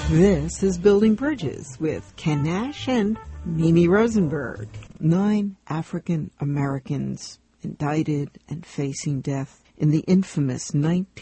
This is Building Bridges with Ken Nash and Mimi Rosenberg. 9 African Americans indicted and facing death in the infamous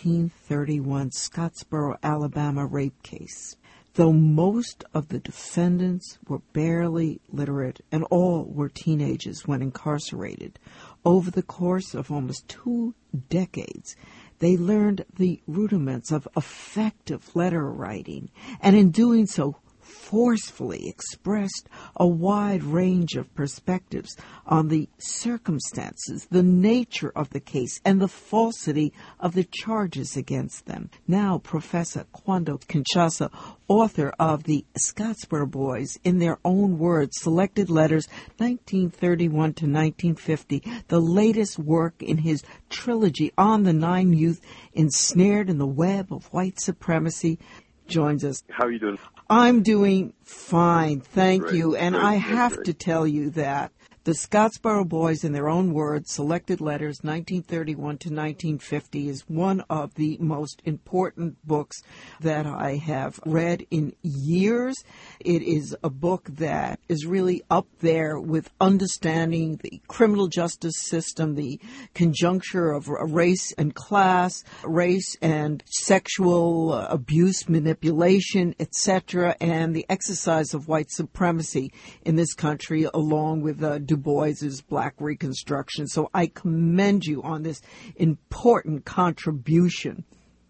1931 Scottsboro, Alabama rape case. Though most of the defendants were barely literate and all were teenagers when incarcerated, over the course of almost 2 decades, they learned the rudiments of effective letter writing, and in doing so, forcefully expressed a wide range of perspectives on the circumstances, the nature of the case, and the falsity of the charges against them. Now, Professor Kwando Kinshasa, author of the Scottsboro Boys, in their own words, Selected Letters 1931 to 1950, the latest work in his trilogy on the 9 youth ensnared in the web of white supremacy, joins us. How are you doing? I'm doing fine, thank you. And Great. I have to tell you that the Scottsboro Boys, in their own words, Selected Letters 1931 to 1950, is one of the most important books that I have read in years. It is a book that is really up there with understanding the criminal justice system, the conjuncture of race and class, race and sexual abuse, manipulation, etc., and the exercise of white supremacy in this country, along with Du Bois's Black Reconstruction. So I commend you on this important contribution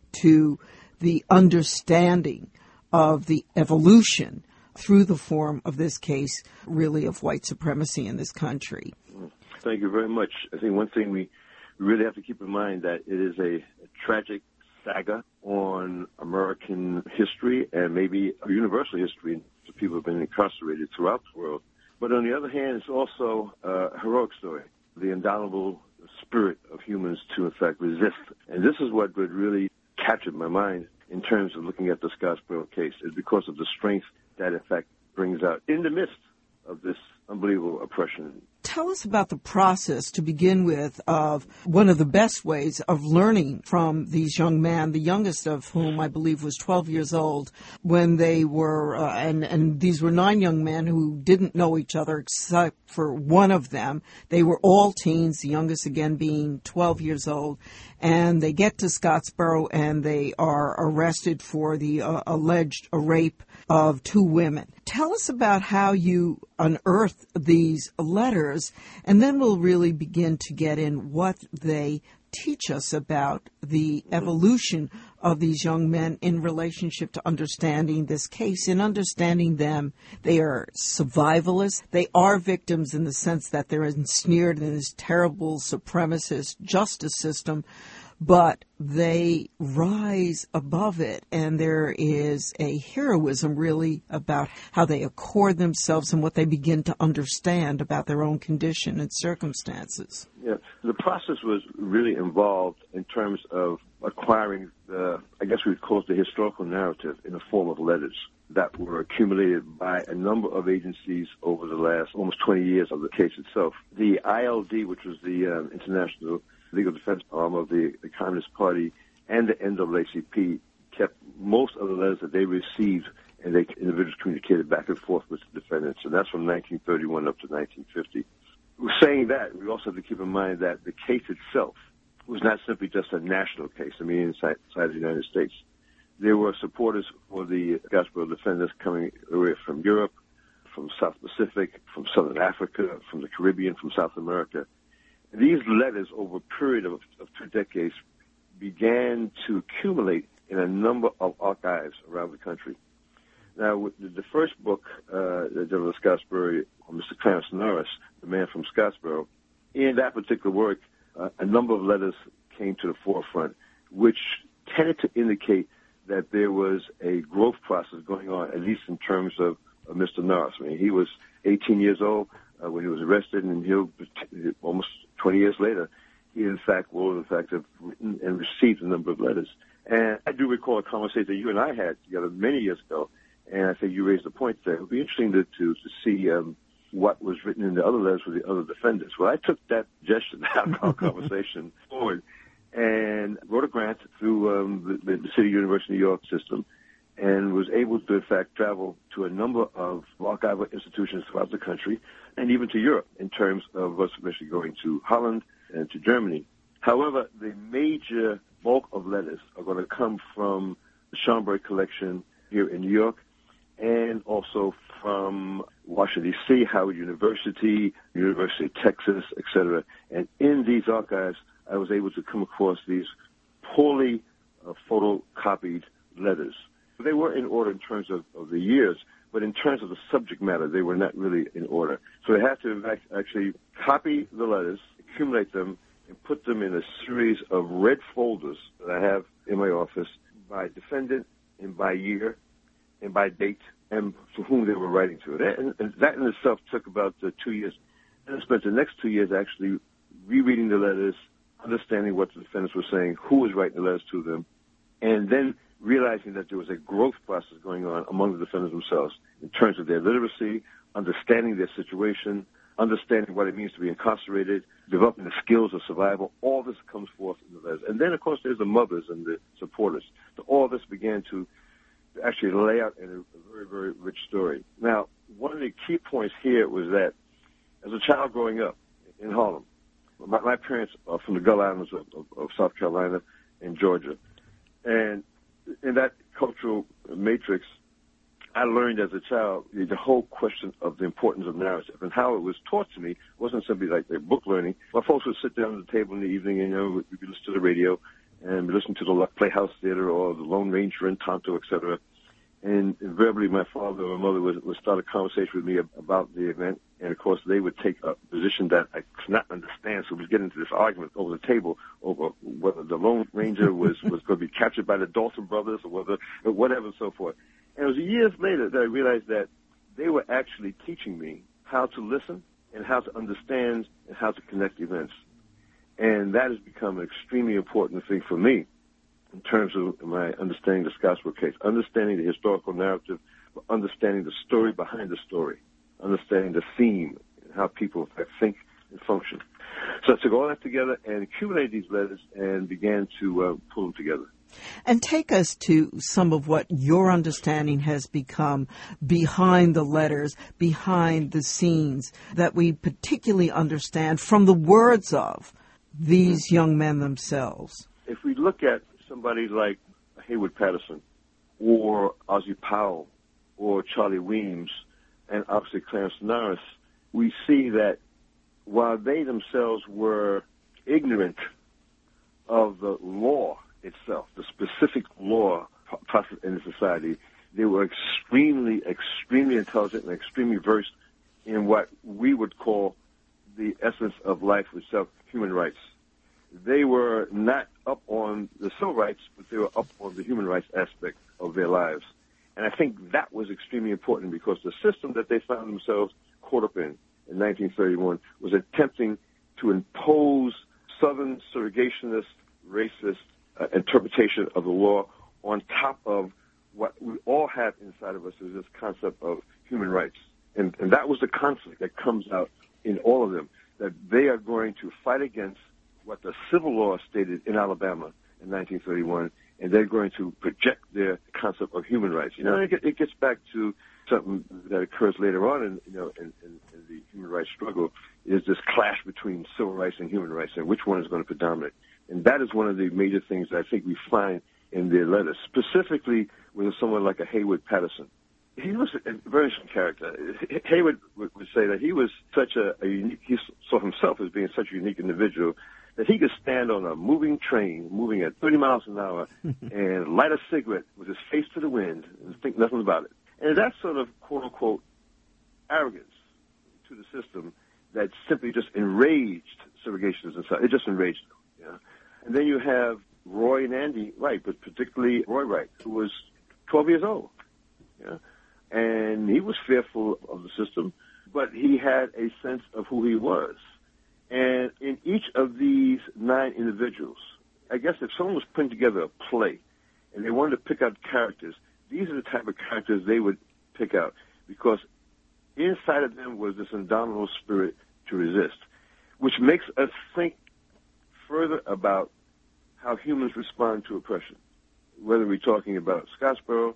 to the understanding of the evolution through the form of this case, really, of white supremacy in this country. Thank you very much. I think one thing we really have to keep in mind that it is a tragic saga on American history and maybe a universal history. People have been incarcerated throughout the world. But on the other hand, it's also a heroic story, the indomitable spirit of humans to, in fact, resist. And this is what would really captured my mind in terms of looking at the Scottsboro case, is because of the strength that, in fact, brings out in the midst of this unbelievable oppression. Tell us about the process, to begin with, of one of the best ways of learning from these young men, the youngest of whom I believe was 12 years old when they were, and these were 9 young men who didn't know each other except for one of them. They were all teens, the youngest again being 12 years old, and they get to Scottsboro and they are arrested for the alleged rape of 2 women. Tell us about how you unearthed these letters, and then we'll really begin to get in what they teach us about the evolution of these young men in relationship to understanding this case. In understanding them, they are survivalists. They are victims in the sense that they're ensnared in this terrible supremacist justice system, but they rise above it, and there is a heroism really about how they accord themselves and what they begin to understand about their own condition and circumstances. Yeah, the process was really involved in terms of acquiring the, I guess we would call it the historical narrative in the form of letters that were accumulated by a number of agencies over the last almost 20 years of the case itself. The ILD, which was the International Legal Defense Arm of the Communist Party, and the NAACP kept most of the letters that they received, and they individuals communicated back and forth with the defendants, and that's from 1931 up to 1950. Saying that, we also have to keep in mind that the case itself was not simply just a national case, inside the United States. There were supporters for the Scottsboro defendants coming away from Europe, from South Pacific, from Southern Africa, from the Caribbean, from South America. These letters, over a period of 2 decades, began to accumulate in a number of archives around the country. Now, with the first book, the General Scottsboro, Mr. Clarence Norris, the man from Scottsboro, in that particular work, a number of letters came to the forefront, which tended to indicate that there was a growth process going on, at least in terms of Mr. Norris. He was 18 years old when he was arrested, and he'll almost 20 years later, he in fact have written and received a number of letters. And I do recall a conversation that you and I had together many years ago, and I think you raised a point there. It would be interesting to see what was written in the other letters with the other defendants. Well, I took that suggestion out of our conversation forward and wrote a grant through the City University of New York system and was able to, in fact, travel to a number of archival institutions throughout the country and even to Europe in terms of us eventually going to Holland and to Germany. However, the major bulk of letters are going to come from the Schomburg collection here in New York and also from Washington, D.C., Howard University, University of Texas, etc. And in these archives, I was able to come across these poorly photocopied letters. They were in order in terms of the years, but in terms of the subject matter, they were not really in order. So I had to actually copy the letters, accumulate them, and put them in a series of red folders that I have in my office by defendant and by year and by date and to whom they were writing to. And that in itself took about 2 years. And I spent the next 2 years actually rereading the letters, understanding what the defendants were saying, who was writing the letters to them, and then realizing that there was a growth process going on among the defendants themselves in terms of their literacy, understanding their situation, understanding what it means to be incarcerated, developing the skills of survival. All this comes forth in the letters. And then, of course, there's the mothers and the supporters. So all this began to actually lay out in a very, very rich story. Now, one of the key points here was that as a child growing up in Harlem, my parents are from the Gulf Islands of South Carolina and Georgia. And in that cultural matrix, I learned as a child the whole question of the importance of narrative and how it was taught to me wasn't simply like the book learning. My folks would sit down at the table in the evening and, we'd listen to the radio and listen to the Playhouse Theater or the Lone Ranger and Tonto, etc. And invariably my father or mother would start a conversation with me about the event. And, of course, they would take a position that I could not understand. So we'd get into this argument over the table over whether the Lone Ranger was going to be captured by the Dawson brothers or whatever and so forth. And it was years later that I realized that they were actually teaching me how to listen and how to understand and how to connect events. And that has become an extremely important thing for me in terms of my understanding the Scottsboro case, understanding the historical narrative, but understanding the story behind the story, understanding the theme, and how people think and function. So I took all that together and accumulated these letters and began to pull them together. And take us to some of what your understanding has become behind the letters, behind the scenes, that we particularly understand from the words of these young men themselves. If we look at somebody like Haywood Patterson or Ozzie Powell or Charlie Weems and obviously Clarence Norris, we see that while they themselves were ignorant of the law itself, the specific law process in the society, they were extremely, extremely intelligent and extremely versed in what we would call the essence of life itself, human rights. They were not up on the civil rights, but they were up on the human rights aspect of their lives. And I think that was extremely important because the system that they found themselves caught up in 1931 was attempting to impose Southern segregationist, racist interpretation of the law on top of what we all have inside of us is this concept of human rights. And that was the conflict that comes out in all of them, that they are going to fight against what the civil law stated in Alabama in 1931, and they're going to project their concept of human rights. It gets back to something that occurs later on in the human rights struggle, is this clash between civil rights and human rights, and which one is going to predominate. And that is one of the major things that I think we find in their letters, specifically with someone like a Haywood Patterson. He was a very interesting character. Haywood would say that he was such a unique, he saw himself as being such a unique individual that he could stand on a moving train, moving at 30 miles an hour, and light a cigarette with his face to the wind and think nothing about it. And that sort of, quote-unquote, arrogance to the system that simply just enraged segregationists inside. It just enraged them. Yeah? And then you have Roy and Andy Wright, but particularly Roy Wright, who was 12 years old. Yeah? And he was fearful of the system, but he had a sense of who he was. And in each of these 9 individuals, I guess if someone was putting together a play and they wanted to pick out characters, these are the type of characters they would pick out because inside of them was this indomitable spirit to resist, which makes us think further about how humans respond to oppression, whether we're talking about Scottsboro,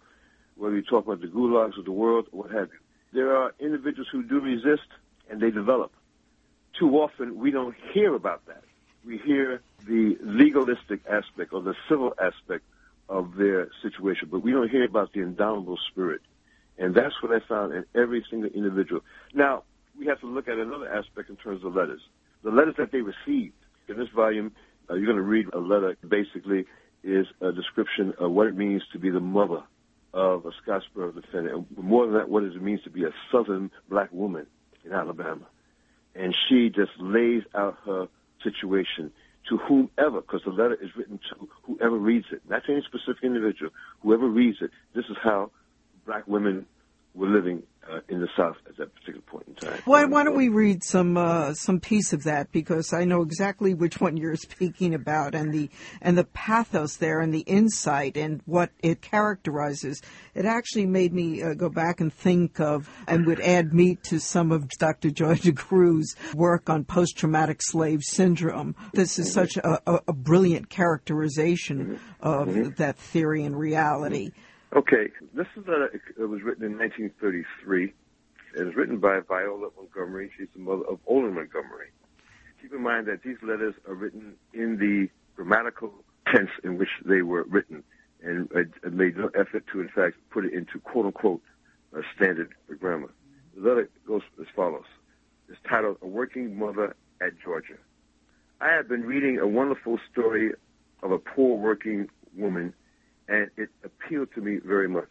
whether you talk about the gulags of the world or what have you. There are individuals who do resist, and they develop. Too often, we don't hear about that. We hear the legalistic aspect or the civil aspect of their situation, but we don't hear about the indomitable spirit. And that's what I found in every single individual. Now, we have to look at another aspect in terms of letters. The letters that they received. In this volume, you're going to read a letter, basically, is a description of what it means to be the mother of a Scottsboro defendant. And more than that, what it means to be a Southern black woman in Alabama. And she just lays out her situation to whomever, because the letter is written to whoever reads it, not to any specific individual. Whoever reads it, this is how black women were living in the South at that particular point in time. Why don't we read some piece of that, because I know exactly which one you're speaking about, and the pathos there and the insight and what it characterizes. It actually made me go back and think of, and would add meat to some of Dr. Joy DeCru's work on post-traumatic slave syndrome. This is such a brilliant characterization of that theory and reality. Okay, this is it was written in 1933. It was written by Viola Montgomery. She's the mother of Olin Montgomery. Keep in mind that these letters are written in the grammatical tense in which they were written, and I made no effort to, in fact, put it into quote-unquote standard grammar. The letter goes as follows. It's titled, A Working Mother at Georgia. I have been reading a wonderful story of a poor working woman, and it appealed to me very much.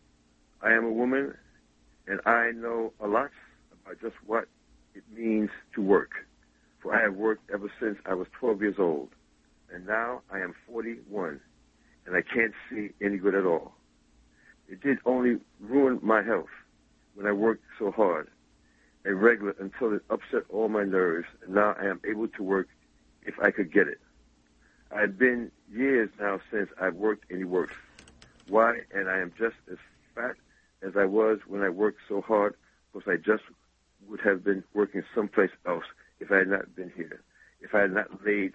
I am a woman, and I know a lot about just what it means to work, for I have worked ever since I was 12 years old, and now I am 41, and I can't see any good at all. It did only ruin my health when I worked so hard and regular until it upset all my nerves, and now I am able to work if I could get it. I've been years now since I've worked any work. Why? And I am just as fat as I was when I worked so hard, because I just would have been working someplace else if I had not been here, if I had not laid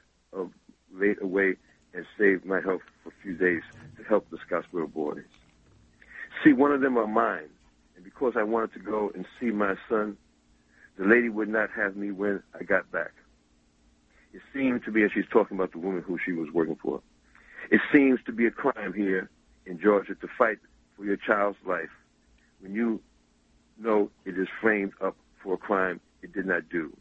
away and saved my health for a few days to help the Scottsboro boys. See, one of them are mine, and because I wanted to go and see my son, the lady would not have me when I got back. It seemed to be, and she's talking about the woman who she was working for, it seems to be a crime here in Georgia to fight for your child's life when you know it is framed up for a crime it did not do.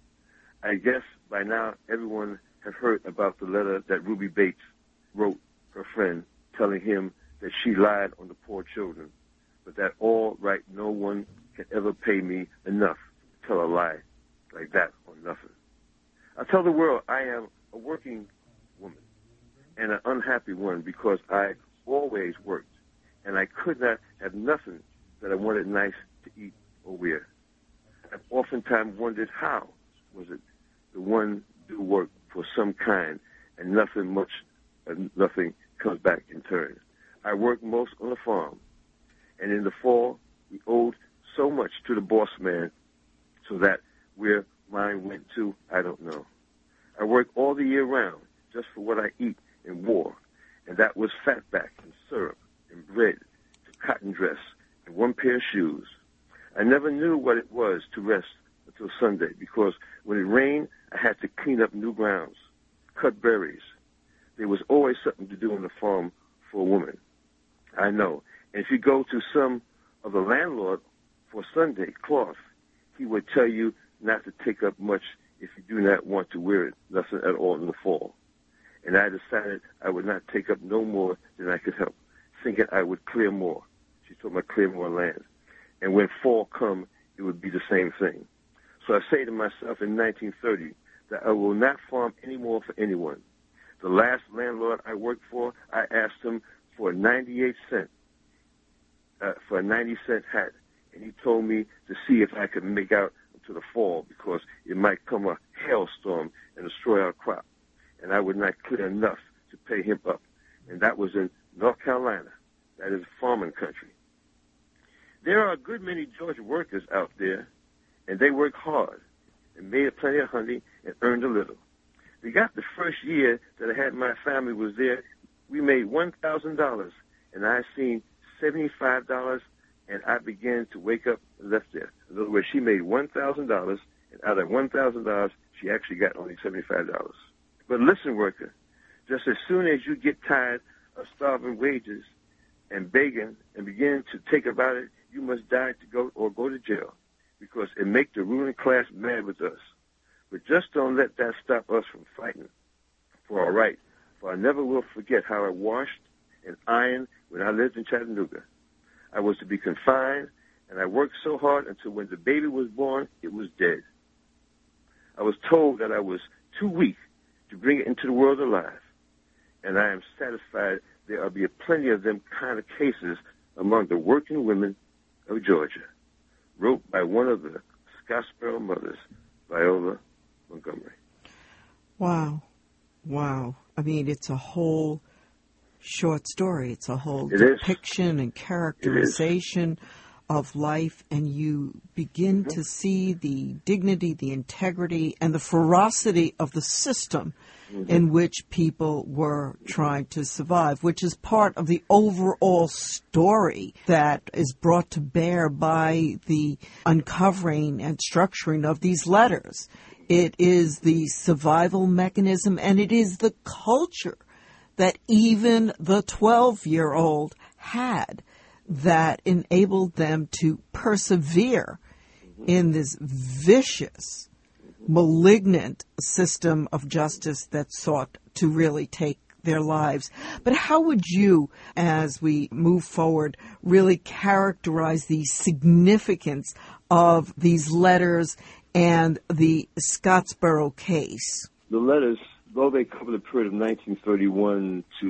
I guess by now everyone has heard about the letter that Ruby Bates wrote her friend telling him that she lied on the poor children, but that all right, no one can ever pay me enough to tell a lie like that on nothing. I tell the world I am a working woman and an unhappy one because I always worked, and I could not have nothing that I wanted nice to eat or wear. I've oftentimes wondered how was it the one do work for some kind and nothing comes back in turn. I worked most on the farm, and in the fall we owed so much to the boss man, so that where mine went to, I don't know. I worked all the year round just for what I eat and wore, and that was fatback and syrup and bread to cotton dress and one pair of shoes. I never knew what it was to rest until Sunday, because when it rained, I had to clean up new grounds, cut berries. There was always something to do on the farm for a woman. I know. And if you go to some of the landlord for Sunday cloth, he would tell you not to take up much if you do not want to wear it, nothing at all in the fall. And I decided I would not take up no more than I could help, thinking I would clear more. She told me to clear more land. And when fall come, it would be the same thing. So I say to myself in 1930 that I will not farm anymore for anyone. The last landlord I worked for, I asked him for a 98-cent, for a 90-cent hat. And he told me to see if I could make out to the fall, because it might come a hailstorm and destroy our crop. And I would not clear enough to pay him up. And that was in North Carolina. That is farming country. There are a good many Georgia workers out there, and they work hard and made plenty of honey and earned a little. They got the first year that I had my family was there, we made $1,000, and I seen $75, and I began to wake up and left there. In other words, she made $1,000, and out of $1,000, she actually got only $75. But listen, worker, just as soon as you get tired of starving wages and begging and begin to think about it, you must die to go to jail, because it makes the ruling class mad with us. But just don't let that stop us from fighting for our right. For I never will forget how I washed and ironed when I lived in Chattanooga. I was to be confined, and I worked so hard until when the baby was born, it was dead. I was told that I was too weak to bring it into the world alive, and I am satisfied there will be plenty of them kind of cases among the working women of Georgia. Wrote by one of the Scottsboro mothers, Viola Montgomery. Wow. Wow. I mean, it's a whole short story. It's a whole depiction and characterization of life, and you begin to see the dignity, the integrity, and the ferocity of the system in which people were trying to survive, which is part of the overall story that is brought to bear by the uncovering and structuring of these letters. It is the survival mechanism, and it is the culture that even the 12-year-old had that enabled them to persevere in this vicious, malignant system of justice that sought to really take their lives. But how would you, as we move forward, really characterize the significance of these letters and the Scottsboro case? The letters, though they cover the period of 1931 to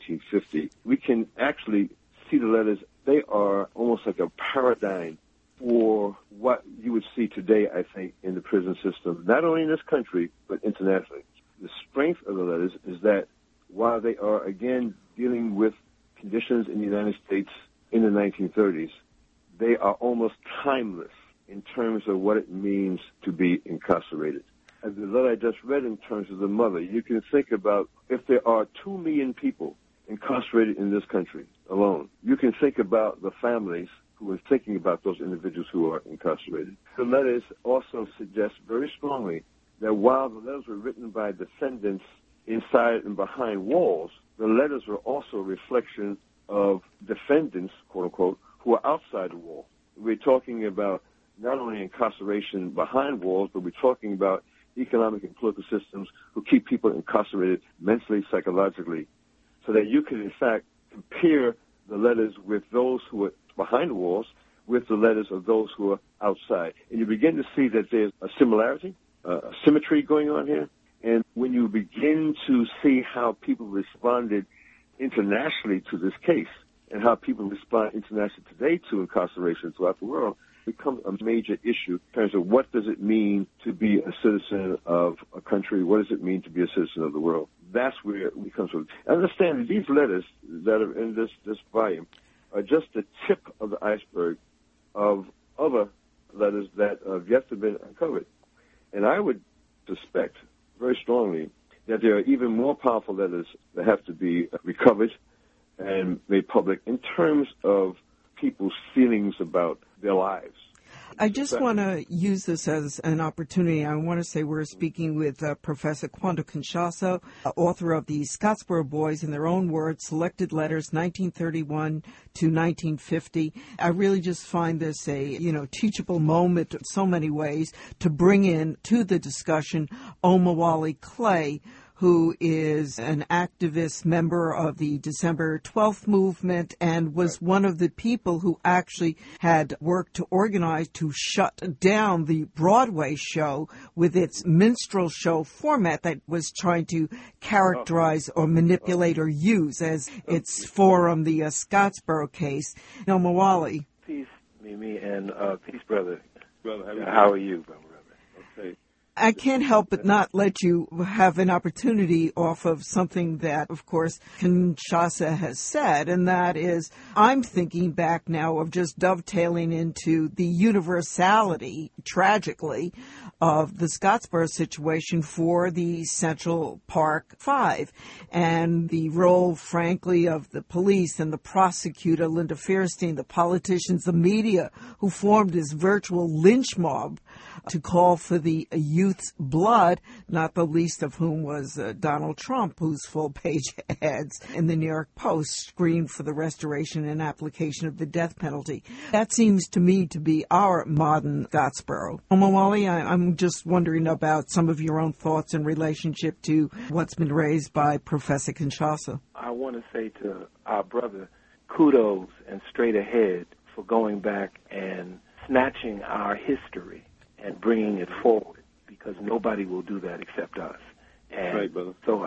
1950, we can actually see the letters. They are almost like a paradigm for what you would see today, I think, in the prison system, not only in this country, but internationally. The strength of the letters is that while they are, again, dealing with conditions in the United States in the 1930s, they are almost timeless in terms of what it means to be incarcerated. As the letter I just read in terms of the mother, you can think about if there are 2 million people incarcerated in this country alone, you can think about the families who are thinking about those individuals who are incarcerated. The letters also suggest very strongly that while the letters were written by defendants inside and behind walls, the letters were also a reflection of defendants, quote unquote, who are outside the wall. We're talking about not only incarceration behind walls, but we're talking about economic and political systems who keep people incarcerated mentally, psychologically, so that you can, in fact, compare the letters with those who are behind the walls with the letters of those who are outside. And you begin to see that there's a similarity, a symmetry going on here. And when you begin to see how people responded internationally to this case and how people respond internationally today to incarceration throughout the world, it becomes a major issue in terms of what does it mean to be a citizen of a country, what does it mean to be a citizen of the world. That's where it becomes from. Understand that these letters that are in this volume are just the tip of the iceberg of other letters that have yet to be uncovered. And I would suspect very strongly that there are even more powerful letters that have to be recovered and made public in terms of people's feelings about their lives. I just want to use this as an opportunity. I want to say we're speaking with Professor Kwondo Kinshasa, author of the Scottsboro Boys, in their own words, Selected Letters, 1931 to 1950. I really just find this a, teachable moment in so many ways to bring in to the discussion Omowale Clay, who is an activist member of the December 12th movement and was one of the people who actually had worked to organize to shut down the Broadway show with its minstrel show format that was trying to characterize or manipulate or use as its forum, the Scottsboro case. Omowale. Peace, Mimi, and peace, brother. Brother, how are you, brother? Okay. I can't help but not let you have an opportunity off of something that, of course, Kinshasa has said, and that is, I'm thinking back now of just dovetailing into the universality, tragically, of the Scottsboro situation for the Central Park Five, and the role, frankly, of the police and the prosecutor, Linda Fairstein, the politicians, the media, who formed this virtual lynch mob to call for the youth's blood, not the least of whom was Donald Trump, whose full-page ads in the New York Post screamed for the restoration and application of the death penalty. That seems to me to be our modern Scottsboro. Omowale, I'm just wondering about some of your own thoughts in relationship to what's been raised by Professor Kinshasa. I want to say to our brother, kudos and straight ahead for going back and snatching our history and bringing it forward, because nobody will do that except us. And right, brother. So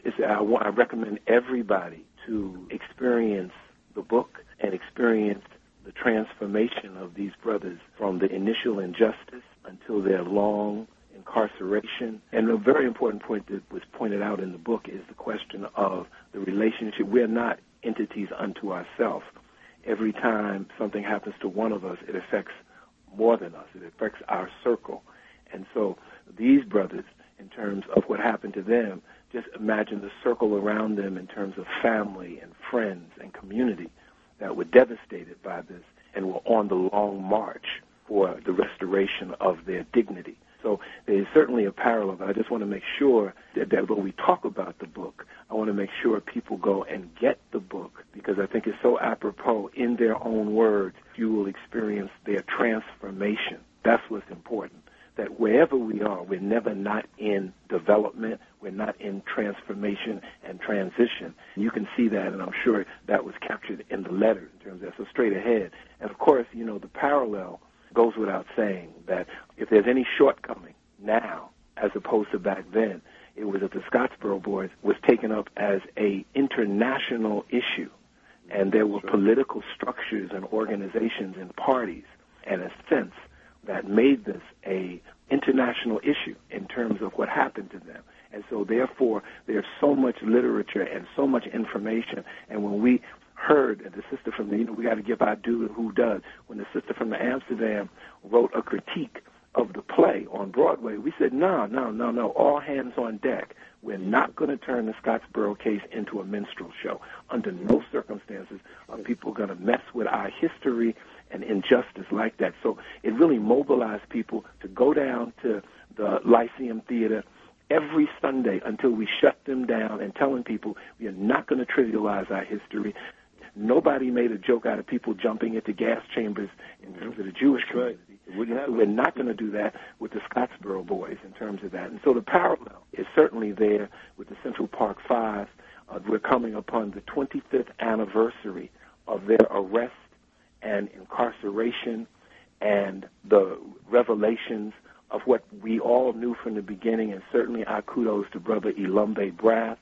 I recommend everybody to experience the book and experience the transformation of these brothers from the initial injustice until their long incarceration. And a very important point that was pointed out in the book is the question of the relationship. We're not entities unto ourselves. Every time something happens to one of us, it affects more than us. It affects our circle. And so these brothers, in terms of what happened to them, just imagine the circle around them in terms of family and friends and community that were devastated by this and were on the long march for the restoration of their dignity. So there is certainly a parallel, but I just want to make sure that when we talk about the book, I want to make sure people go and get the book, because I think it's so apropos. In their own words, you will experience their transformation. That's what's important, that wherever we are, we're never not in development, we're not in transformation and transition. You can see that, and I'm sure that was captured in the letter in terms of that. So straight ahead. And, of course, the parallel goes without saying that if there's any shortcoming now as opposed to back then, it was that the Scottsboro Boys was taken up as a international issue, and there were political structures and organizations and parties and a sense that made this a international issue in terms of what happened to them. And so, therefore, there's so much literature and so much information, and when we heard the sister from the, we got to give our due to who does. When the sister from the Amsterdam wrote a critique of the play on Broadway, we said, no, all hands on deck. We're not going to turn the Scottsboro case into a minstrel show. Under no circumstances are people going to mess with our history and injustice like that. So it really mobilized people to go down to the Lyceum Theater every Sunday until we shut them down, and telling people we are not going to trivialize our history. Nobody made a joke out of people jumping into gas chambers in terms of the Jewish community. Right. We're not going to do that with the Scottsboro Boys in terms of that. And so the parallel is certainly there with the Central Park Five. We're coming upon the 25th anniversary of their arrest and incarceration and the revelations of what we all knew from the beginning, and certainly our kudos to Brother Ilumbe Brath,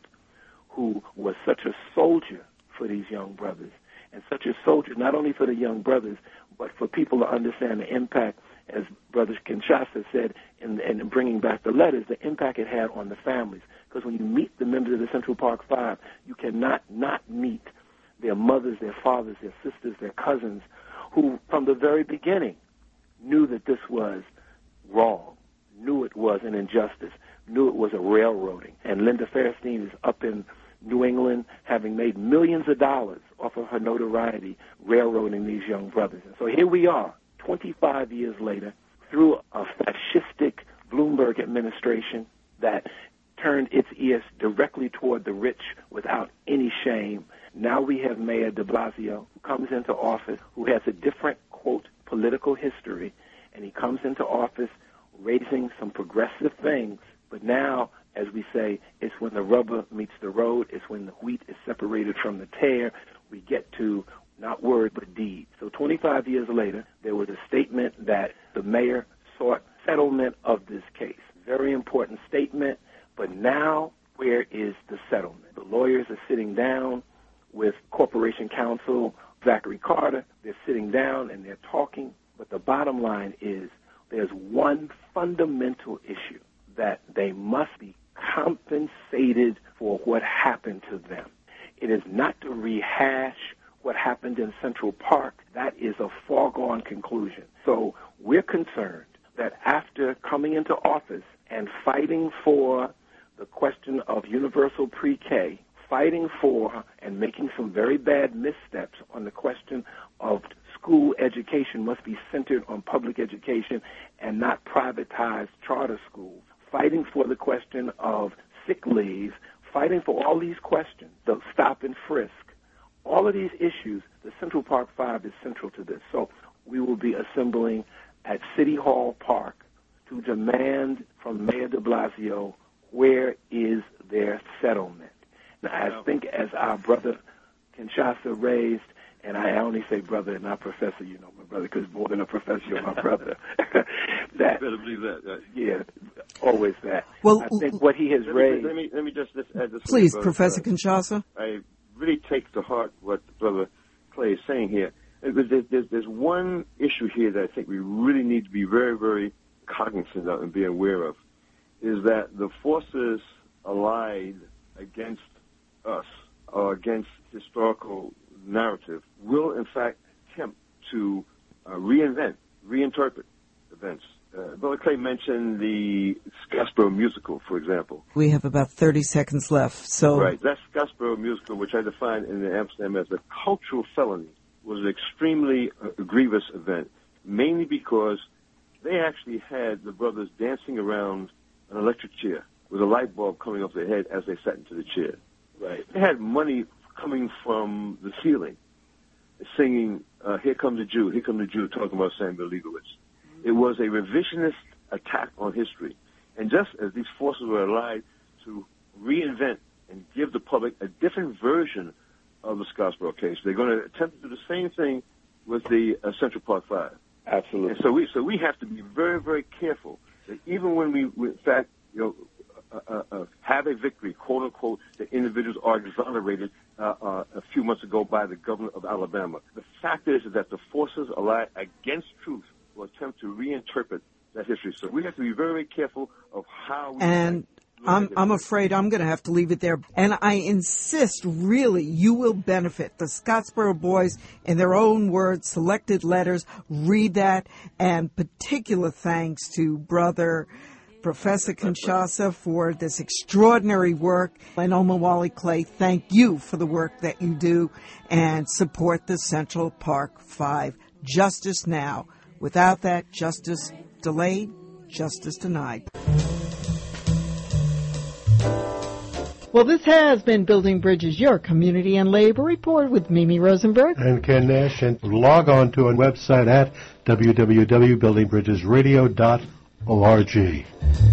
who was such a soldier for these young brothers, and such a soldier not only for the young brothers, but for people to understand the impact, as Brother Kinshasa said in bringing back the letters, the impact it had on the families. Because when you meet the members of the Central Park Five, you cannot not meet their mothers, their fathers, their sisters, their cousins, who from the very beginning knew that this was wrong, knew it was an injustice, knew it was a railroading. And Linda Fairstein is up in New England, having made millions of dollars off of her notoriety, railroading these young brothers. And so here we are, 25 years later, through a fascistic Bloomberg administration that turned its ears directly toward the rich without any shame. Now we have Mayor de Blasio, who comes into office, who has a different, quote, political history, and he comes into office raising some progressive things, but now, as we say, it's when the rubber meets the road, it's when the wheat is separated from the tare, we get to not word but deed. So 25 years later, there was a statement that the mayor sought settlement of this case. Very important statement, but now where is the settlement? The lawyers are sitting down with Corporation Counsel Zachary Carter. They're sitting down and they're talking, but the bottom line is there's one fundamental issue that they must be compensated for what happened to them. It is not to rehash what happened in Central Park. That is a foregone conclusion. So we're concerned that after coming into office and fighting for the question of universal pre-K, fighting for and making some very bad missteps on the question of school education must be centered on public education and not privatized charter schools, fighting for the question of sick leave, fighting for all these questions, the stop and frisk, all of these issues, the Central Park 5 is central to this. So we will be assembling at City Hall Park to demand from Mayor de Blasio, where is their settlement? Now, I think as our brother Kinshasa raised, and I only say brother and not professor, you know, my brother, because more than a professor, you're my brother. That, I better believe that. Yeah, always that. Well, I think what he has raised. Let me just add this. Please, brother, Professor Kinshasa. I really take to heart what Brother Clay is saying here. There's one issue here that I think we really need to be very, very cognizant of and be aware of, is that the forces allied against us or against historical narrative will, in fact, attempt to reinterpret events. Brother Clay mentioned the Scottsboro musical, for example. We have about 30 seconds left. So Right. That Scottsboro musical, which I defined in Amsterdam as a cultural felony, was an extremely grievous event, mainly because they actually had the brothers dancing around an electric chair with a light bulb coming off their head as they sat into the chair. Right. They had money coming from the ceiling, singing, Here Comes the Jew, Here Comes the Jew, talking about Samuel Leibowitz. It was a revisionist attack on history. And just as these forces were allied to reinvent and give the public a different version of the Scottsboro case, they're going to attempt to do the same thing with the Central Park 5. Absolutely. And so we have to be very, very careful that even when we in fact, have a victory, quote unquote, that individuals are exonerated a few months ago by the governor of Alabama. The fact is that the forces allied against truth will attempt to reinterpret that history. So we have to be very careful of how we... And I'm afraid I'm going to have to leave it there. And I insist, really, you will benefit. The Scottsboro Boys, in their own words, selected letters, read that. And particular thanks to Brother Professor Kinshasa for this extraordinary work. And Omowale Clay, thank you for the work that you do. And support the Central Park 5. Justice now. Without that, justice delayed, justice denied. Well, this has been Building Bridges, your community and labor report with Mimi Rosenberg and Ken Nash. And log on to our website at www.buildingbridgesradio.org.